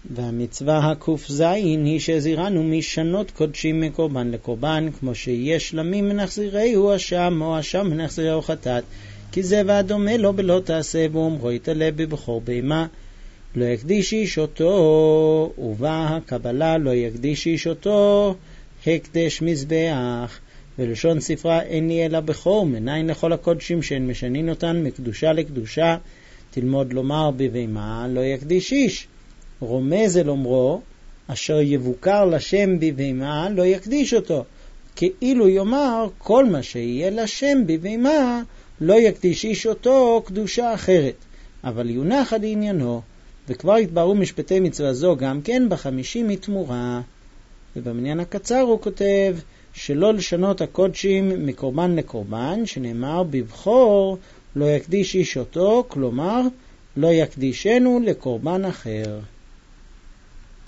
והמצווה הק"ז היא שהזהירנו משנות קודשים מקורבן לקורבן, כמו שיש שלמים מנחזירהו אשם או אשם מנחזירהו חטאת, כי זה והדומה לו בלא תעשה, ואומרו יתעלה בבכור בהמה. לא יקדיש איש אותו, ובא הקבלה לא יקדיש איש אותו הקדש מזבח. ולשון ספרה אין לי אלא בכור, מניין לכל הקודשים שאין משנין אותן מקדושה לקדושה. תלמוד לומר בבהמה לא יקדיש איש, רומז אל אומרו אשר יבוקר לשם בבהמה לא יקדיש אותו, כאילו יאמר כל מה שיהיה לשם בבהמה לא יקדיש איש אותו קדושה אחרת, אבל יונח עד עניינו. וכבר התבררו משפטי מצווה זו גם כן ב50 מתמורה. ובמניין הקצר הוא כותב שלא לשנות הקודשים מקורבן לקורבן, שנאמר בבכור לא יקדיש איש אותו, כלומר לא יקדישנו לקורבן אחר.